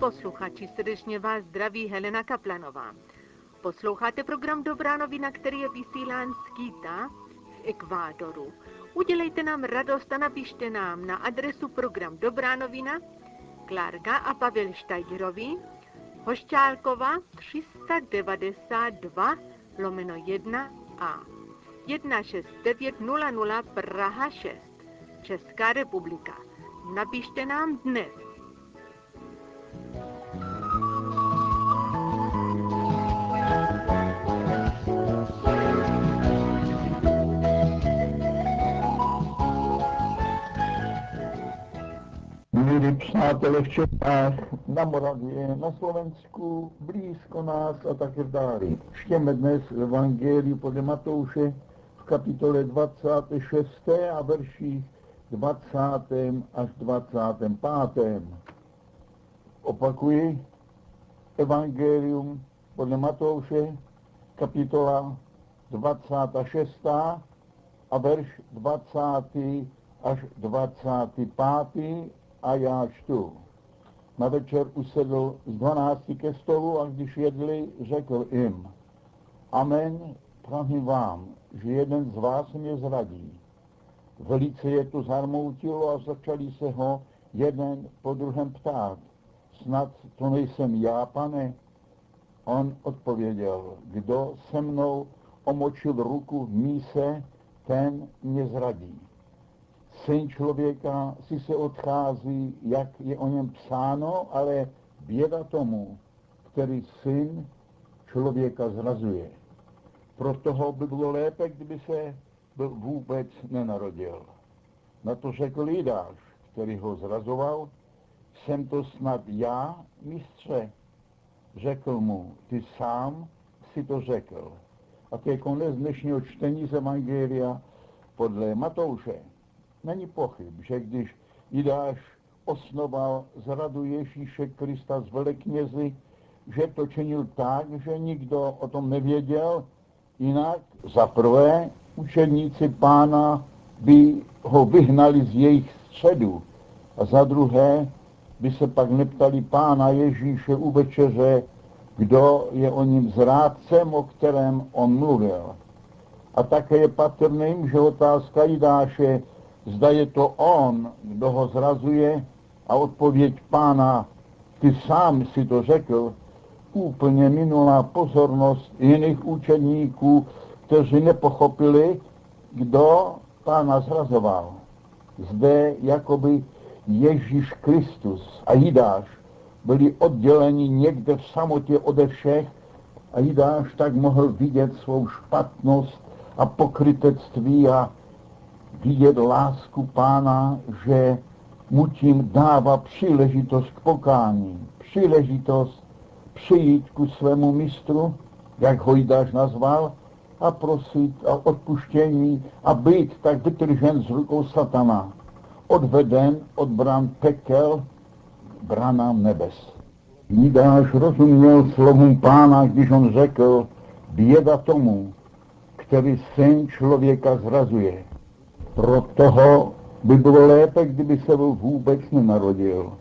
posluchači, srdečně vás zdraví Helena Kaplanová. Posloucháte program Dobrá novina, který je vysílán z Quita v Ekvádoru. Udělejte nám radost a napište nám na adresu program Dobrá novina, Klárka a Pavel Štajgerovi, Hošťálkova 392/1A 16900 Praha 6, Česká republika. Napište nám dnes. Milí přátelé v Čechách, na Moravě, na Slovensku, blízko nás a také v dáli. Čteme dnes Evangeliu podle Matouše v kapitole 26. a verších 20. až 25. Opakuji, Evangelium podle Matouše, kapitola 26. a verš 20. až 25. A já čtu. Na večer usedl z 12 ke stolu a když jedli, řekl jim: Amen, pravím vám, že jeden z vás mě zradí. Velice je to zarmoutilo a začali se ho jeden po druhém ptát: Snad to nejsem já, pane? On odpověděl: Kdo se mnou omočil ruku v míse, ten mě zradí. Syn člověka si se odchází, jak je o něm psáno, ale běda tomu, který syn člověka zrazuje. Pro toho by bylo lépe, kdyby se byl vůbec nenarodil. Na to řekl Jidáš, který ho zrazoval: Jsem to snad já, mistře? Řekl mu: Ty sám si to řekl. A to je konec dnešního čtení z Evangelia podle Matouše. Není pochyb, že když Jidáš osnoval zradu Ježíše Krista z veleknězi, že to činil tak, že nikdo o tom nevěděl, jinak za prvé učedníci Pána by ho vyhnali z jejich středu a za druhé by se pak neptali Pána Ježíše u večeře, kdo je o ním zrádcem, o kterém on mluvil. A také je patrným, že otázka Jidáše, zda je to on, kdo ho zrazuje, a odpověď Pána: Ty sám si to řekl, úplně minula pozornost jiných učedníků, kteří nepochopili, kdo Pána zrazoval. Zde jakoby Ježíš Kristus a Jidáš byli odděleni někde v samotě ode všech a Jidáš tak mohl vidět svou špatnost a pokrytectví a vidět lásku Pána, že mu tím dává příležitost k pokání, příležitost přijít ku svému mistru, jak ho Jidáš nazval, a prosit o odpuštění a být tak vytržen z rukou satana, odveden od bran pekel k branám nebes. Jidáš rozuměl slovům Pána, když on řekl: Běda tomu, který syn člověka zrazuje. Pro toho by bylo lépe, kdyby se vůbec nenarodil.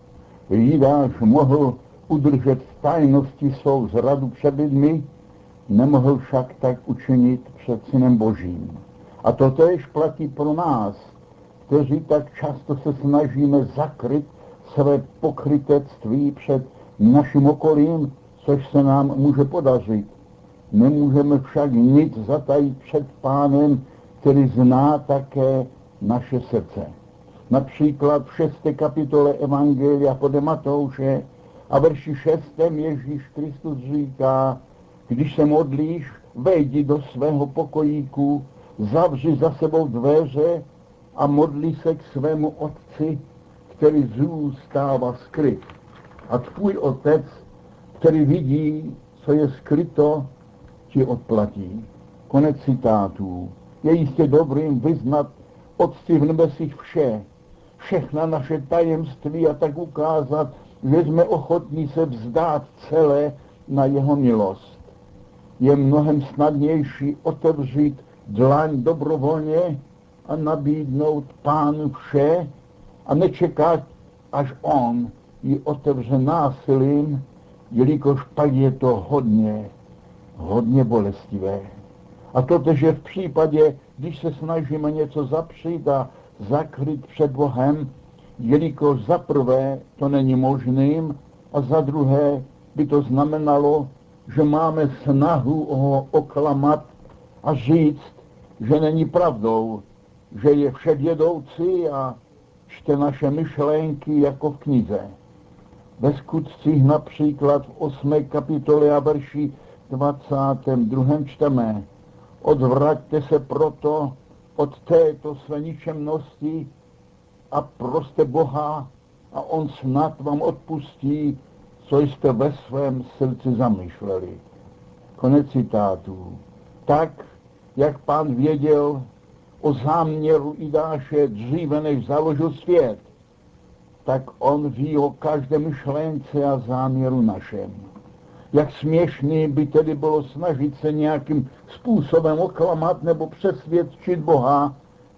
Jidáš mohl udržet v tajnosti svou zradu před lidmi, nemohl však tak učinit před Synem Božím. A to též platí pro nás, kteří tak často se snažíme zakryt své pokrytectví před naším okolím, což se nám může podařit. Nemůžeme však nic zatajit před Pánem, který zná také naše srdce. Například v 6. kapitole Evangelia podle Matouše a verši 6. Ježíš Kristus říká: Když se modlíš, vejdi do svého pokojíku, zavři za sebou dveře a modli se k svému Otci, který zůstává skryt. A tvůj Otec, který vidí, co je skryto, ti odplatí. Konec citátů. Je jistě dobrým vyznat Otci v nebesích vše, všechna naše tajemství a tak ukázat, že jsme ochotní se vzdát celé na jeho milost. Je mnohem snadnější otevřít dlaň dobrovolně a nabídnout Pánu vše a nečekat, až on ji otevře násilím, jelikož pak je to hodně bolestivé. A totež je v případě, když se snažíme něco zapřít a zakryt před Bohem, jelikož za prvé to není možným a za druhé by to znamenalo, že máme snahu ho oklamat a říct, že není pravdou, že je vševědoucí a čte naše myšlenky jako v knize. Ve Skutcích například v 8. kapitole a verši 22. čteme: Odvraťte se proto od této své ničemnosti a proste Boha a on snad vám odpustí, co jste ve svém srdci zamýšleli. Konec citátu. Tak, jak Pán věděl o záměru Idáše dříve, než založil svět, tak on ví o každé myšlence a záměru našem. Jak směšný by tedy bylo snažit se nějakým způsobem oklamat nebo přesvědčit Boha,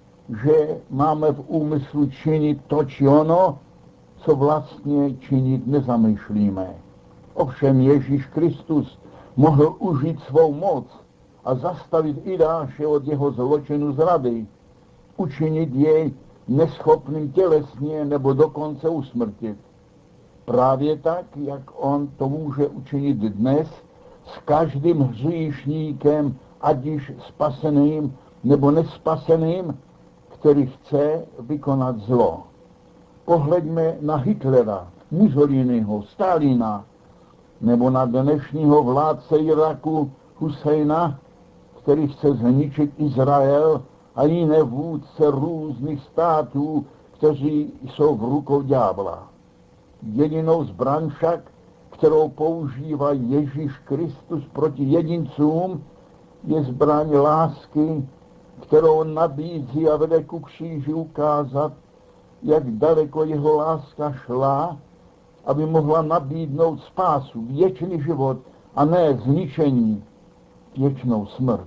že máme v úmyslu činit to či ono, co vlastně činit nezamýšlíme. Ovšem Ježíš Kristus mohl užít svou moc a zastavit Idáše od jeho zločinu zrady, učinit jej neschopným tělesně nebo dokonce usmrtit. Právě tak, jak on to může učinit dnes s každým hříšníkem, ať již spaseným nebo nespaseným, který chce vykonat zlo. Pohleďme na Hitlera, Mussoliniho, Stalina, nebo na dnešního vládce Iraku Husajna, který chce zničit Izrael a jiné vůdce různých států, kteří jsou v rukou ďábla. Jedinou zbraň však, kterou používá Ježíš Kristus proti jedincům, je zbraň lásky, kterou nabízí a vede ku kříži ukázat, jak daleko jeho láska šla, aby mohla nabídnout spásu, věčný život a ne zničení, věčnou smrt.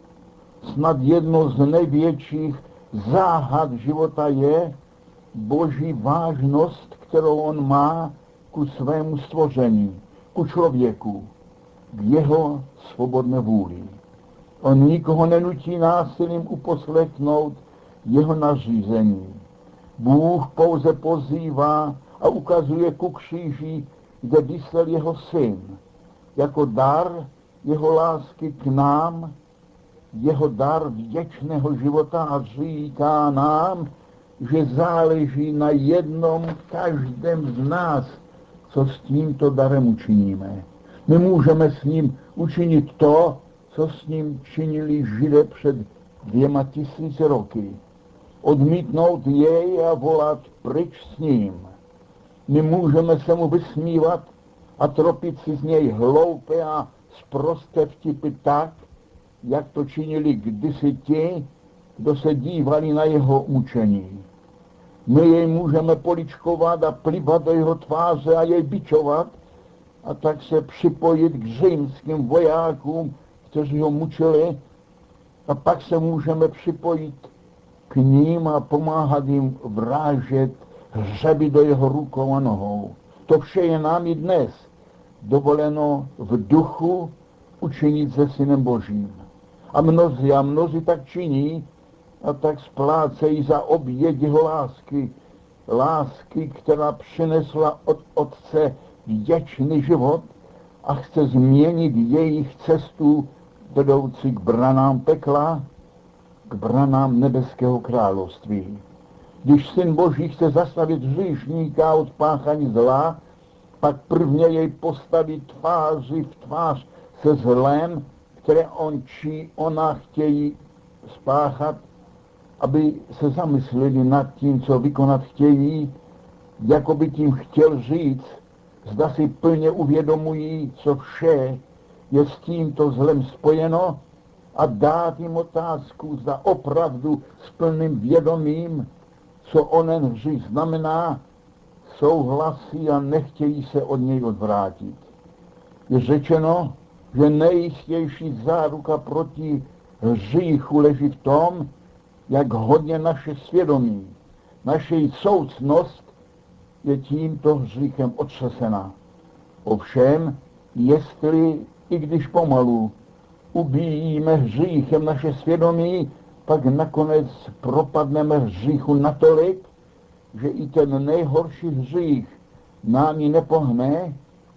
Snad jedno z největších záhad života je Boží vážnost, kterou on má ku svému stvoření, ku člověku, k jeho svobodné vůli. On nikoho nenutí násilím uposlechnout jeho nařízení. Bůh pouze pozývá a ukazuje ku kříži, kde visel jeho syn, jako dar jeho lásky k nám, jeho dar věčného života a říká nám, že záleží na jednom každém z nás, co s tímto darem učiníme. My můžeme s ním učinit to, co s ním činili Židé před 2000 roky. Odmítnout jej a volat pryč s ním. My můžeme se mu vysmívat a tropit si z něj hloupé a sprosté vtipy tak, jak to činili kdysi ti, kdo se dívali na jeho mučení. My jej můžeme poličkovat a plivat do jeho tváře a jej bičovat a tak se připojit k římským vojákům, kteří ho mučili, a pak se můžeme připojit k ním a pomáhat jim vrážet hřeby do jeho rukou a nohou. To vše je nám i dnes dovoleno v duchu učinit se Synem Božím. A mnozí tak činí a tak splácejí za oběť jeho lásky, která přinesla od Otce věčný život a chce změnit jejich cestu vedoucí k branám pekla, k branám nebeského království. Když Syn Boží chce zastavit hříšníka od páchání zla, pak prvně jej postaví tváří v tvář se zlem, které on či ona chtějí spáchat, aby se zamysleli nad tím, co vykonat chtějí, jako by tím chtěl říct, zda si plně uvědomují, co vše je s tímto zlem spojeno, a dát jim otázku, zda opravdu s plným vědomím, co onen hřích znamená, souhlasí a nechtějí se od něj odvrátit. Je řečeno, že nejistější záruka proti hříchu leží v tom, jak hodně naše svědomí, naše soucnost je tímto hříchem otřesena. Ovšem, jestli, i když pomalu, ubíjíme hříchem naše svědomí, pak nakonec propadneme hříchu natolik, že i ten nejhorší hřích námi nepohne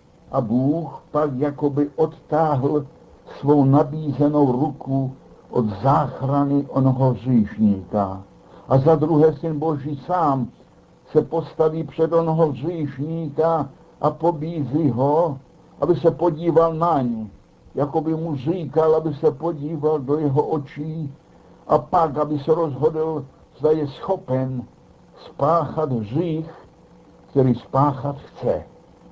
a Bůh pak jakoby odtáhl svou nabízenou ruku od záchrany onoho hříšníka. A za druhé Syn Boží sám se postaví před onoho hříšníka a pobízí ho, aby se podíval na ně. Jakoby mu říkal, aby se podíval do jeho očí a pak, aby se rozhodl, zda je schopen spáchat hřích, který spáchat chce.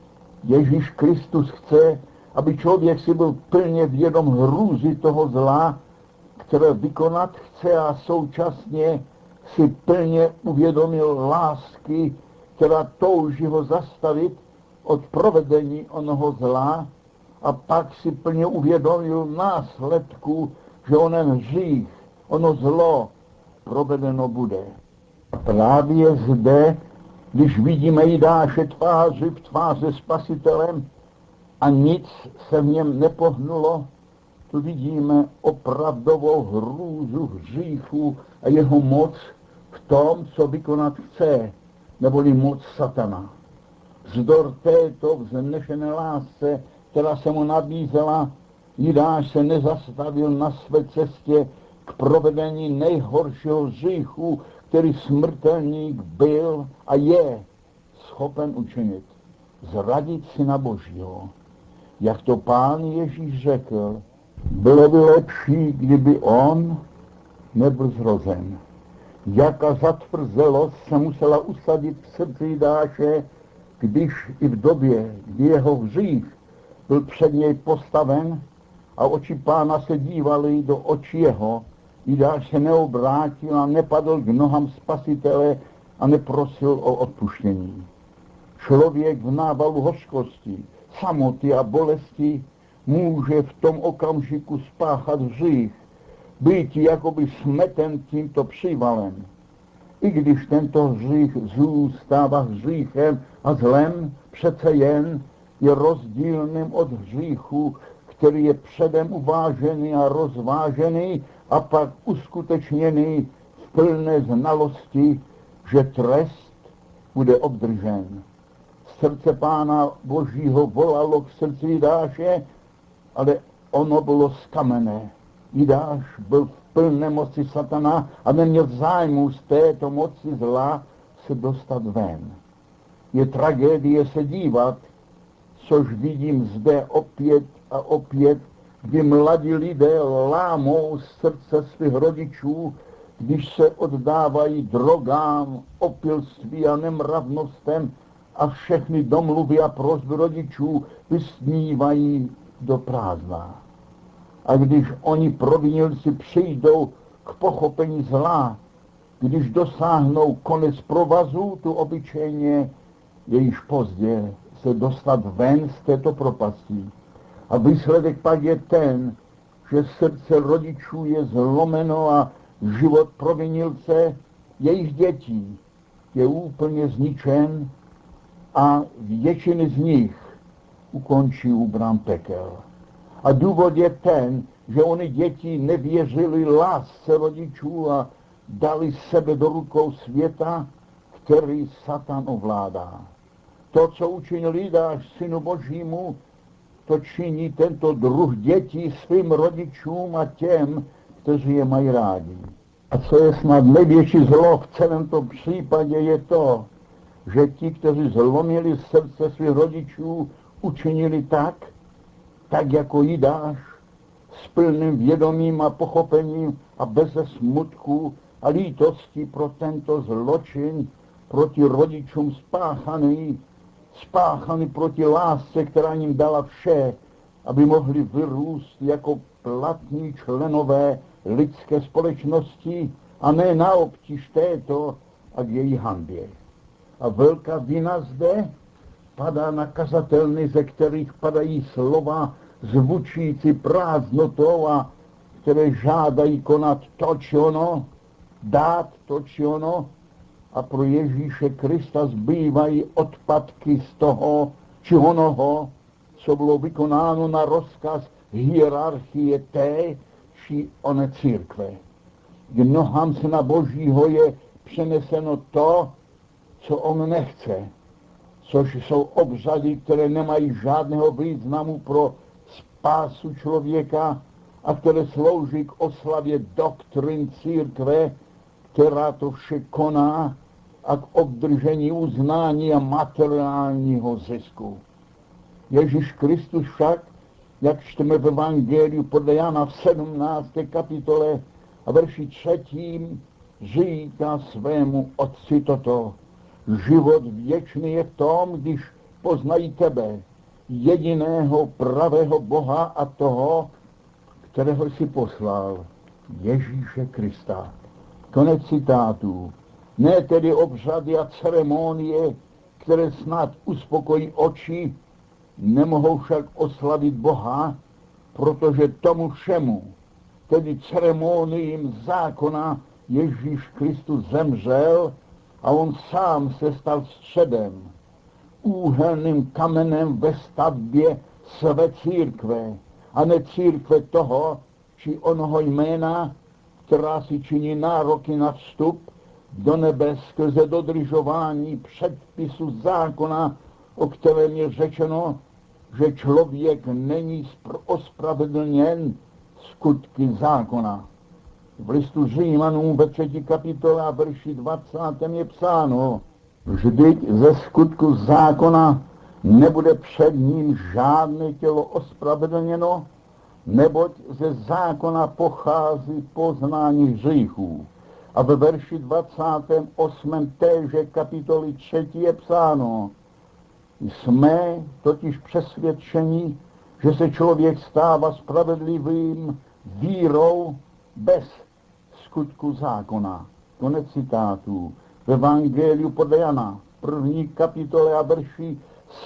Ježíš Kristus chce, aby člověk si byl plně vědom hrůzy toho zla, které vykonat chce, a současně si plně uvědomil lásky, která touží ho zastavit od provedení onoho zla, a pak si plně uvědomil následku, že onen hřích, ono zlo provedeno bude. A právě zde, když vidíme Jidáše tváři v tváři Spasitelem a nic se v něm nepohnulo, tu vidíme opravdovou hrůzu hříchu a jeho moc v tom, co vykonat chce, neboli moc satana. Vzdor této vznešené lásce, která se mu nabízela, Jidáš se nezastavil na své cestě k provedení nejhoršího hříchu, který smrtelník byl a je schopen učinit. Zradit Syna Božího. Jak to Pán Ježíš řekl, bylo by lepší, kdyby on nebyl zrozen. Jaká zatvrzelost se musela usadit v srdci Jidáše, když i v době, kdy jeho hřích byl před něj postaven a oči Pána se dívaly do očí jeho, Jidáš se neobrátil a nepadl k nohám Spasitele a neprosil o odpuštění. Člověk v návalu hořkosti, samoty a bolesti může v tom okamžiku spáchat hřích, být jakoby smeten tímto přívalem. I když tento hřích zůstává hříchem a zlem, přece jen je rozdílným od hříchu, který je předem uvážený a rozvážený a pak uskutečněný v plné znalosti, že trest bude obdržen. Srdce Pána Božího volalo k srdci Jidáše, ale ono bylo z kamene. Jidáš byl v plné moci satana a neměl zájmu z této moci zla se dostat ven. Je tragédie se dívat, což vidím zde opět a opět, kdy mladí lidé lámou srdce svých rodičů, když se oddávají drogám, opilství a nemravnostem a všechny domluvy a prosby rodičů vysnívají do prázdna. A když oni provinilci přijdou k pochopení zla, když dosáhnou konec provazu, tu obyčejně je již pozdě se dostat ven z této propasti. A výsledek pak je ten, že srdce rodičů je zlomeno a život provinilce, jejich dětí, je úplně zničen a většiny z nich ukončí u brán pekel. A důvod je ten, že oni děti nevěřili lásce rodičů a dali sebe do rukou světa, který Satan ovládá. To, co učinil Jidáš Synu Božímu, to činí tento druh dětí svým rodičům a těm, kteří je mají rádi. A co je snad největší zlo v celém tom případě, je to, že ti, kteří zlomili srdce svých rodičů, učinili tak jako Jidáš, s plným vědomím a pochopením a bez smutku a lítosti pro tento zločin proti rodičům spáchaný proti lásce, která jim dala vše, aby mohli vyrůst jako platní členové lidské společnosti a ne na obtíž této a k její hanbě. A velká vina zde padá na kazatelny, ze kterých padají slova zvučící prázdnotou a které žádají konat to či ono, dát to či ono, a pro Ježíše Krista zbývají odpadky z toho či onoho, co bylo vykonáno na rozkaz hierarchie té či oné církve. K nohám Syna Božího je přeneseno to, co on nechce, což jsou obřady, které nemají žádného významu pro spásu člověka a které slouží k oslavě doktrin církve, která to vše koná a k obdržení uznání a materiálního zisku. Ježíš Kristus však, jak čteme v Evangeliu podle Jana v 17. kapitole a verši 3. říká svému Otci toto: život věčný je v tom, když poznají tebe, jediného pravého Boha a toho, kterého jsi poslal, Ježíše Krista. Konec citátu. Ne tedy obřady a ceremonie, které snad uspokojí oči, nemohou však oslavit Boha, protože tomu všemu, tedy ceremoniím zákona, Ježíš Kristus zemřel a on sám se stal středem, úhelným kamenem ve stavbě své církve, a ne církve toho či onoho jména, která si činí nároky na vstup do nebe skrze dodržování předpisu zákona, o kterém je řečeno, že člověk není ospravedlněn skutky zákona. V listu Římanům ve 3. kapitole a verši 20. je psáno: vždyť ze skutku zákona nebude před ním žádné tělo ospravedlněno, neboť ze zákona pochází poznání hříchů. A ve verši 28. téže kapitoly 3. je psáno: jsme totiž přesvědčeni, že se člověk stává spravedlivým vírou bez skutku zákona. Konec citátu. V Evangeliu podle Jana, 1. kapitole a verši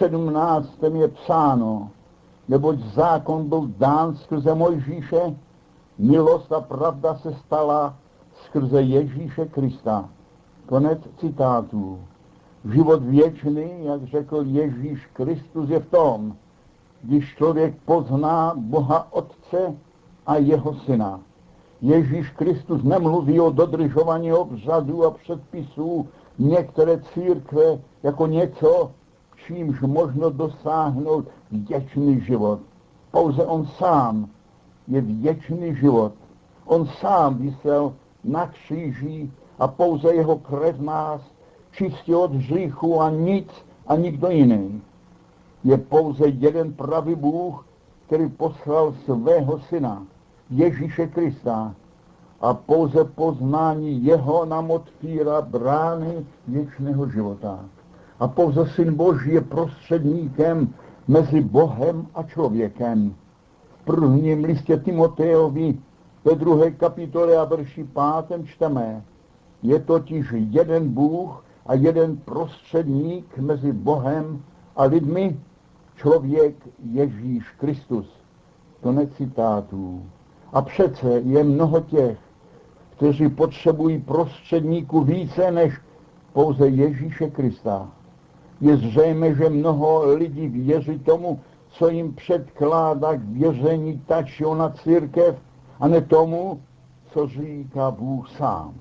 17. je psáno: neboť zákon byl dán skrze Mojžíše, milost a pravda se stala skrze Ježíše Krista. Konec citátu. Život věčný, jak řekl Ježíš Kristus, je v tom, když člověk pozná Boha Otce a jeho Syna. Ježíš Kristus nemluví o dodržování obřadů a předpisů některé církve jako něco, čímž možno dosáhnout věčný život. Pouze on sám je věčný život. On sám visel na kříži a pouze jeho krev nás čistě od hříchu a nic a nikdo jiný. Je pouze jeden pravý Bůh, který poslal svého Syna, Ježíše Krista, a pouze poznání jeho nám otvírá brány věčného života. A pouze Syn Boží je prostředníkem mezi Bohem a člověkem. V prvním listě Timotejovi ve 2. kapitole a verši 5. čteme: je totiž jeden Bůh a jeden prostředník mezi Bohem a lidmi, člověk Ježíš Kristus. Konec citátů. A přece je mnoho těch, kteří potřebují prostředníků více než pouze Ježíše Krista. Je zřejmé, že mnoho lidí věří tomu, co jim předkládá k věření ta či ona církev, a ne tomu, co říká Bůh sám.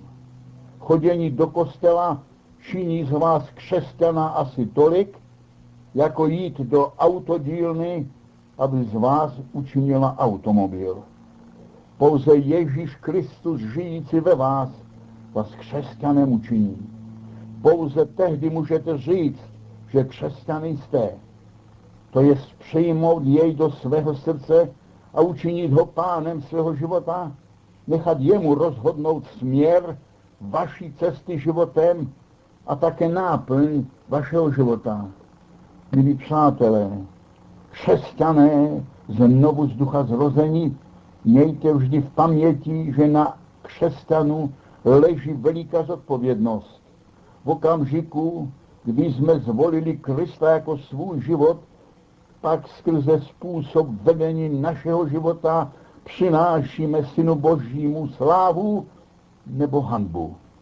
Chodění do kostela činí z vás křesťana asi tolik, jako jít do autodílny, aby z vás učinila automobil. Pouze Ježíš Kristus žijící ve vás křesťanem učiní. Pouze tehdy můžete říct, že křesťané jste. To je přijmout jej do svého srdce a učinit ho pánem svého života, nechat jemu rozhodnout směr vaší cesty životem a také náplň vašeho života. Milí přátelé, křesťané znovu z ducha zrození, mějte vždy v paměti, že na křesťanu leží veliká zodpovědnost. V okamžiku, kdy jsme zvolili Krista jako svůj život, pak skrze způsob vedení našeho života přinášíme Synu Božímu slávu nebo hanbu.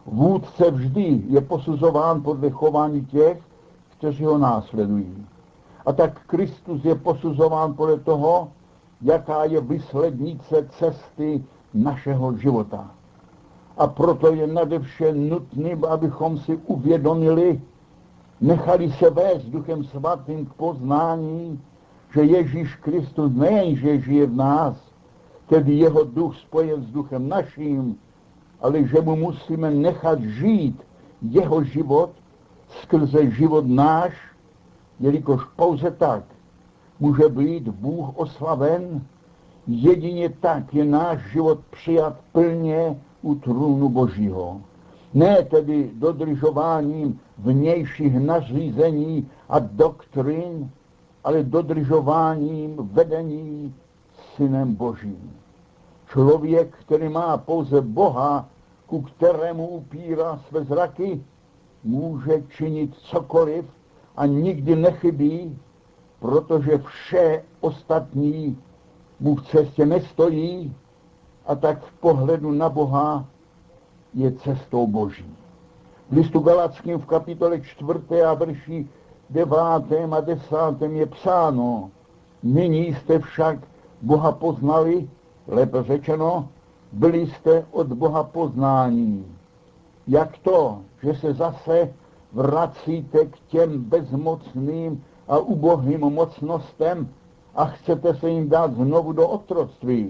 Vůdce vždy je posuzován podle chování těch, kteří ho následují. A tak Kristus je posuzován podle toho, jaká je výslednice cesty našeho života. A proto je nadevše nutné, abychom si uvědomili, nechali se vést Duchem Svatým k poznání, že Ježíš Kristus nejenže žije v nás, tedy jeho duch spojen s duchem naším, ale že mu musíme nechat žít jeho život skrze život náš, jelikož pouze tak může být Bůh oslaven, jedině tak je náš život přijat plně u trůnu Božího. Ne tedy dodržováním vnějších nařízení a doktrin, ale dodržováním vedení Synem Božím. Člověk, který má pouze Boha, ku kterému upírá své zraky, může činit cokoliv a nikdy nechybí, protože vše ostatní mu v cestě nestojí, a tak v pohledu na Boha je cestou Boží. V listu Galackým v kapitole 4. a verši 9. a 10. je psáno: nyní jste však Boha poznali, lépe řečeno, byli jste od Boha poznání. Jak to, že se zase vracíte k těm bezmocným a ubohým mocnostem a chcete se jim dát znovu do otroctví?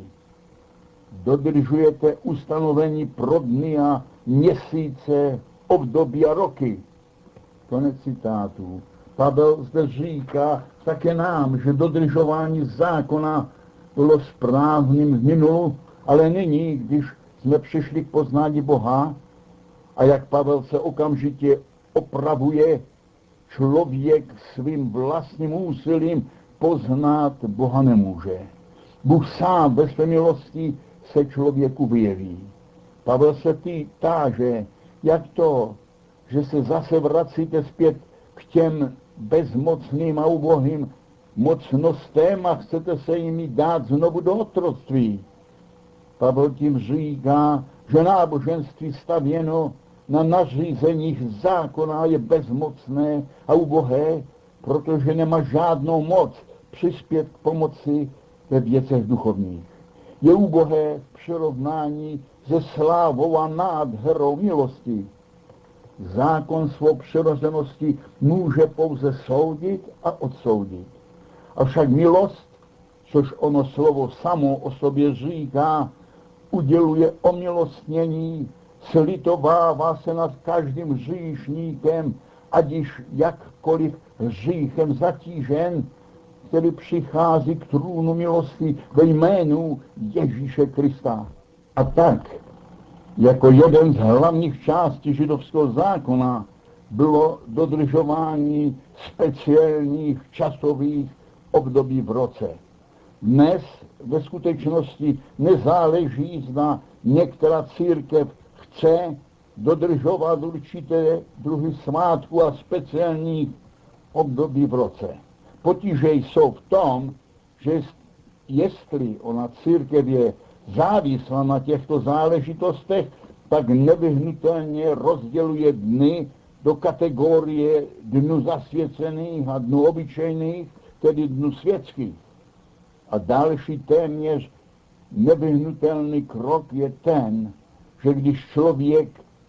Dodržujete ustanovení pro dny a měsíce, období a roky. Konec citátu. Pavel zde říká také nám, že dodržování zákona bylo správným v minulu, ale nyní, když jsme přišli k poznání Boha, a jak Pavel se okamžitě opravuje, člověk svým vlastním úsilím poznat Boha nemůže. Bůh sám ve své milosti se člověku vyjeví. Pavel se táže, jak to, že se zase vracíte zpět k těm bezmocným a ubohým mocnostem a chcete se jimi dát znovu do otroctví. Pavel tím říká, že náboženství stavěno na nařízeních zákona je bezmocné a ubohé, protože nemá žádnou moc přispět k pomoci ve věcech duchovních. Je ubohé v přirovnání se slávou a nádherou milosti. Zákon svou přirozenosti může pouze soudit a odsoudit. Avšak milost, což ono slovo samo o sobě říká, uděluje omilostnění, slitovává se nad každým hříšníkem, ať již jakkoliv hříchem zatížen, který přichází k trůnu milosti ve jménu Ježíše Krista. A tak, jako jeden z hlavních částí židovského zákona bylo dodržování speciálních časových období v roce. Dnes ve skutečnosti nezáleží, zda některá církev chce dodržovat určité druhy svátků a speciálních období v roce. Potíže jsou v tom, že jestli ona církev je závislá na těchto záležitostech, tak nevyhnutelně rozděluje dny do kategorie dnů zasvěcených a dnů obyčejných, tedy dnů světských. A další téměř nevyhnutelný krok je ten, že když člověk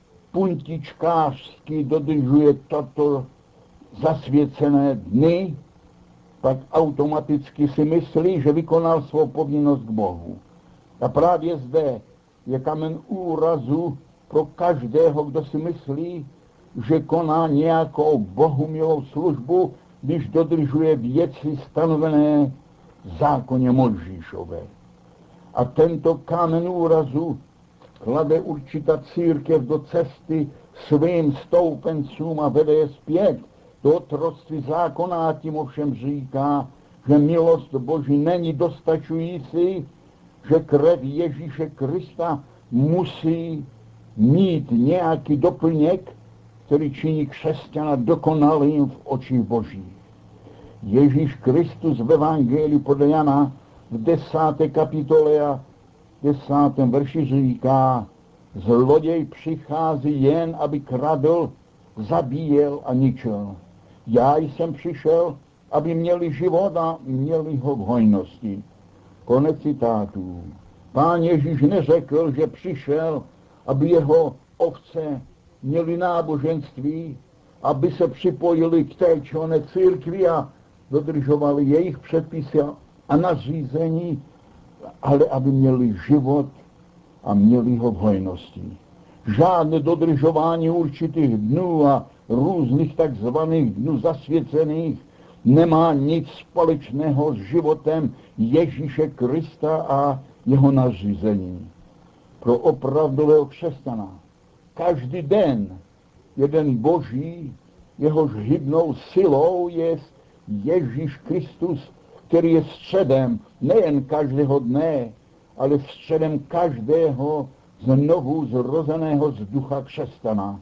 puntičkářsky dodržuje tato zasvěcené dny, tak automaticky si myslí, že vykonal svou povinnost k Bohu. A právě zde je kamen úrazu pro každého, kdo si myslí, že koná nějakou bohumilou službu, když dodržuje věci stanovené v zákoně Mojžíšové. A tento kámen úrazu klade určitá církev do cesty svým stoupencům a vede je zpět do otroctví zákona, a tím ovšem říká, že milost Boží není dostačující, že krev Ježíše Krista musí mít nějaký doplněk, který činí křesťana dokonalým v očích Božích. Ježíš Kristus v Evangeliu podle Jana v 10. kapitole a 10. verši říká: Zloděj přichází jen, aby kradl, zabíjel a ničil. Já jsem přišel, aby měli život a měli ho v hojnosti. Konec citátů. Pán Ježíš neřekl, že přišel, aby jeho ovce měli náboženství, aby se připojili k té či oné církvi a dodržovali jejich předpisy a nařízení, ale aby měli život a měli ho v hojnosti. Žádné dodržování určitých dnů a různých takzvaných dnů zasvěcených nemá nic společného s životem Ježíše Krista a jeho nařízení. Pro opravdového křesťana každý den je den Boží, jehož hybnou silou je Ježíš Kristus, který je středem nejen každého dne, ale středem každého znovu zrozeného z ducha křesťana.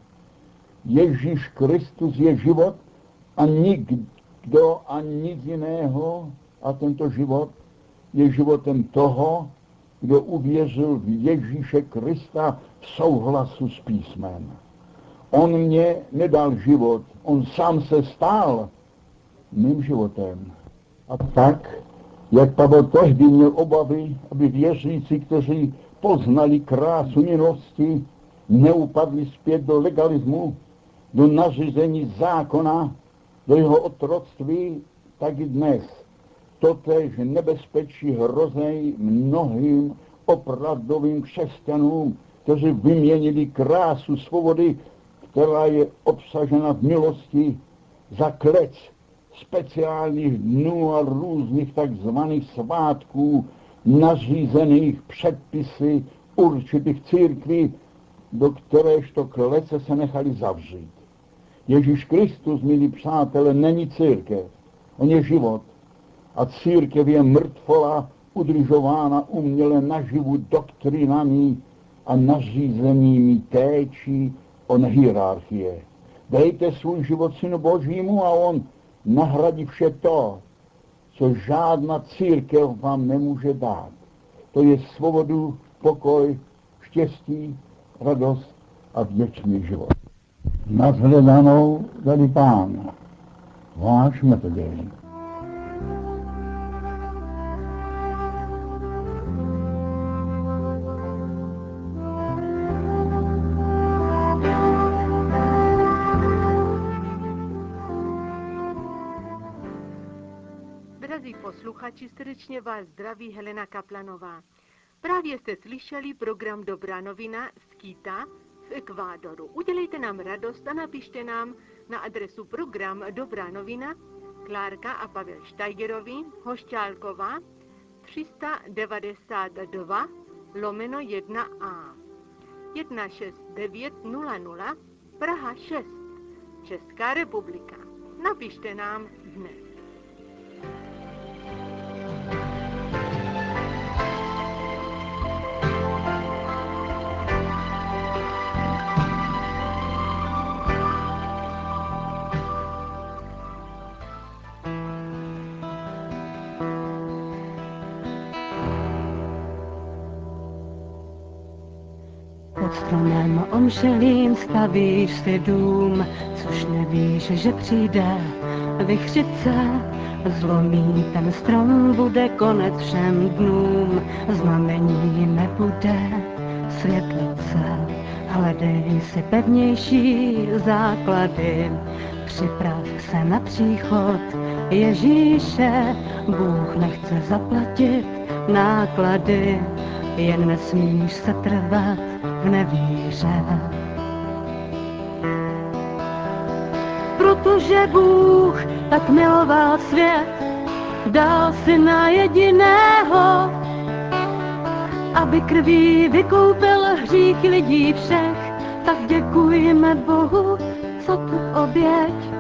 Ježíš Kristus je život a nikdo a nic jiného, a tento život je životem toho, kdo uvěřil v Ježíše Krista v souhlasu s písmem. On mě nedal život, on sám se stal mým životem. A tak, jak Pavel tehdy měl obavy, aby věřící, kteří poznali krásu milosti, neupadli zpět do legalismu, do nařízení zákona, do jeho otroctví, tak i dnes totéž nebezpečí hrozí mnohým opravdovým křesťanům, kteří vyměnili krásu svobody, která je obsažena v milosti, za klec speciálních dnů a různých takzvaných svátků, nařízených předpisy určitých církví, do kteréžto klece se nechali zavřít. Ježíš Kristus, milí přátelé, není církev, on je život. A církev je mrtvola, udržována uměle naživu doktrinami a nařízeními té či on hierarchie. Dejte svůj život Synu Božímu a on nahradí vše to, co žádná církev vám nemůže dát. To je svobodu, pokoj, štěstí, radost a věčný život. Nashledanou, dali Pán, váš Metoděj. Drazí posluchači, srdečně vás zdraví Helena Kaplanová. Právě jste slyšeli program Dobrá novina z Quita v Ekvádoru. Udělejte nám radost a napište nám na adresu program Dobrá novina, Klárka a Pavel Štajgerovi, Hošťálková, 392/1A, 16900, Praha 6, Česká republika. Napište nám dnes. Pod stromem omšelým stavíš si dům, což nevíš, že přijde vichřice. Zlomí ten strom, bude konec všem dnům, znamení nebude světlice. Hledej si pevnější základy, připrav se na příchod Ježíše. Bůh nechce zaplatit náklady, jen nesmíš se trvat v nevíře. Protože Bůh tak miloval svět, dal Syna jediného, aby krví vykoupil hříchy lidí všech. Tak děkujme Bohu za tu oběť.